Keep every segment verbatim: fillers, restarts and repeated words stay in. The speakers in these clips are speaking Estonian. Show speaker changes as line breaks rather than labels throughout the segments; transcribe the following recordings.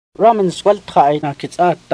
Romans waltrai na kitsata.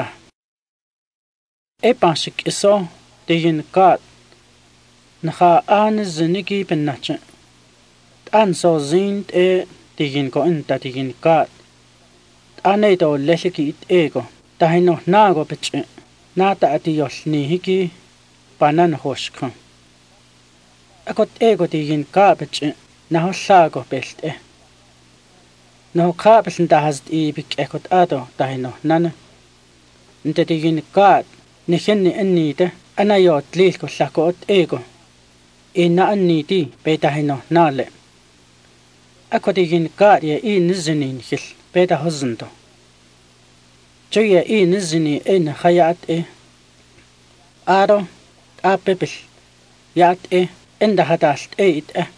E pansik iso digin kat. Naha an zinigi pennache. An so zint e digin ko inta digin kat. Ane do lehiki it ego. Tahino nago peche. Nata atiyol ni hiki panan hoshkan. Akot ego digin ka peche. Naho sago belt e. Naho ka belt dahast i bik ekot ado tahino nana. Nte digin kat. Nihenni ennite. Anayot lilko lakot ego. Inna anniti petahino nale. Ako digin kat ya i nizinin hil. Peta hozinto. Joya i nizini en hayat e. Aro apepil. Yat e. Enda hadast e it e.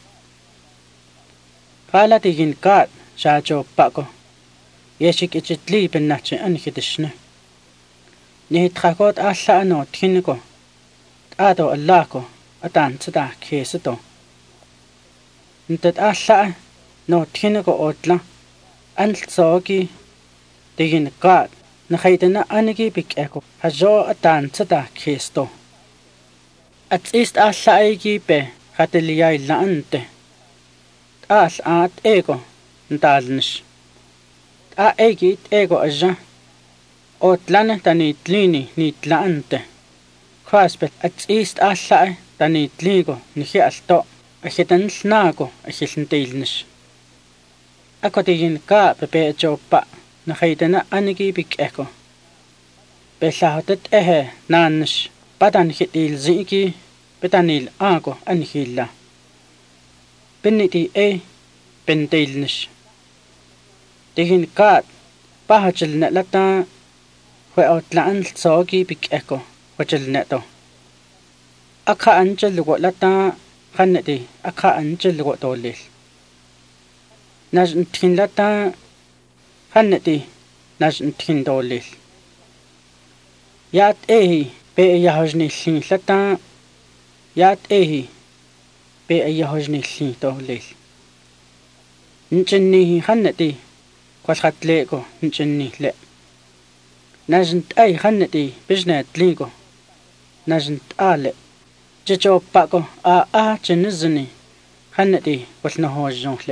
Kala digin kat shajo pako. Yeshik ichitli pennache anhitishne. Nihitrakot asla ano thiniko. Ado allako atan tsada keseto. Ntet asla no thiniko otla. Antsogi digin kat. Nakhaitana anigi bik eko. Hajo atan tsada kesto. At ist asla egi pe. Khatiliyay laante. As at ego. Ndalnish. A egi it ego aja. Otlane tanitlini nitlaante. Kwaspet at ist asla tanitligo nihi alto. Ahitan snago ahilntilnish. Ako digin ka pepe jopa. Nakhaitana anigi bik eko. Besahotet ehe nanish. Patan hitil ziki. Petanil ago anhila. Peniti e pentilnish. Digin kat. Pahachil netlata. Hwe otlaan sogi bik eko. Wachil neto. Aka anchil lugo lata. Khaneti. Aka anchil lugo tolil. Najnthin lata. Khaneti. Najnthin tolil. Yat ehi. Pe yahojni sin lata. Yat ehi. Pe yahojni sin tolil. Nchenni khaneti. Kwashatlego. Nchenni le. Najnt ay khaneti. Bijnet ligo. Najnt ale. Chicho pako a a chinizini. Khaneti. Kwasnahojon le.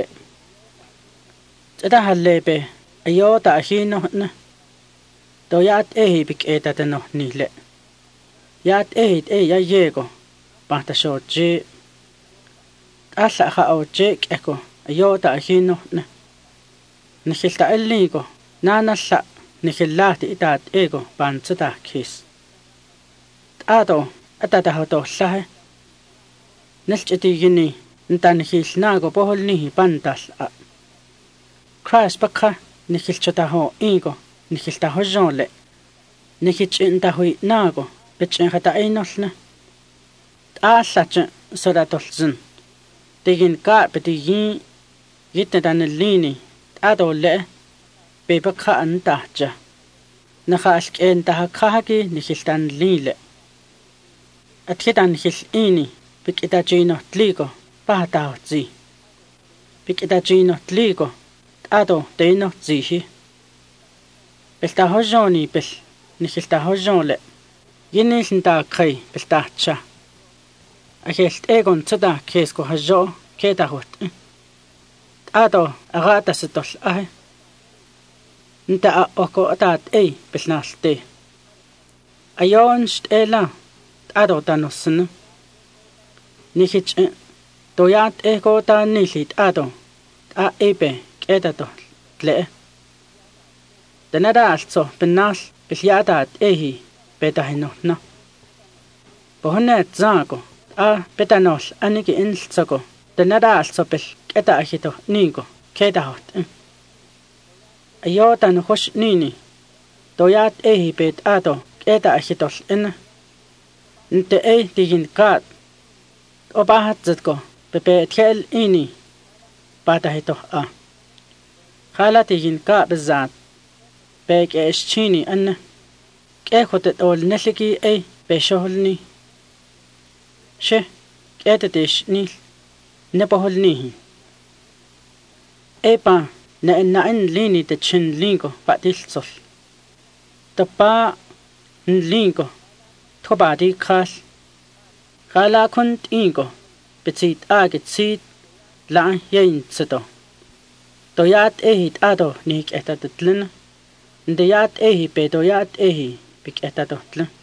Tada halebe. Ayota ahino na. Do yat ehi bik etatano ni le. Yat ehi e ya yego. Pahta shoji. Asa ha oje eko. Ayota ahino na. Nihilta eligo. Nana sa. Nihilati itat ego. Pansata kis. Ado. Atatahoto sahe. Nilchiti gini. Ntanihil nago bohol nihi pantas a. Kras baka. Nihilchataho ego. Nihiltaho jonle. Nihichintahui nago. Bitchin hata einosna. Asachin sodatolzin. Digin ka betigin. Yitnetan lini. Ado le. Bebaka antahja. Nakhask entaha kahaki nihiltan lile. At hitan hil ini. Bikita jino tligo. Pahataho zi. Bikita jino tligo. Ado deino zihi. Beltaho joni bel. Nihiltaho jonle. Yinil nta kay beltacha. Ahelt egon tsada kesko hajo ketahot. Ado agata sitol ahe. Nta a oko atat ei belnalte. Ayon stela. Ado tanosna. Nihich doyat ego ta nilit ado. A ebe ketato tle. Danada also penal belyadat ehi betahinotna. Bohonet zago. A betanol anigi inltsogo. Danada also bel keta ahito nigo ketahot. Ayotan hosh nini. Doyat ehi bet ado keta ahitol ina. Nte ei digin kat. Obahat zetgo. Pepe tkel ini. Patahito a. Khala digin ka bezat. Bek e ischini anna. Kehotet ol nesliki ei beshoholni. She. Ketetish nil. Nepoholnihi. Epa na inain lini te chin lingo patilsol. Tapa nlingo tobadi khal. Kala kunt ingo betit agit sit la yain tseto. Toyat ehit ado nik etatatlin. Ndeyat ehi pe toyat ehi bik etatotl.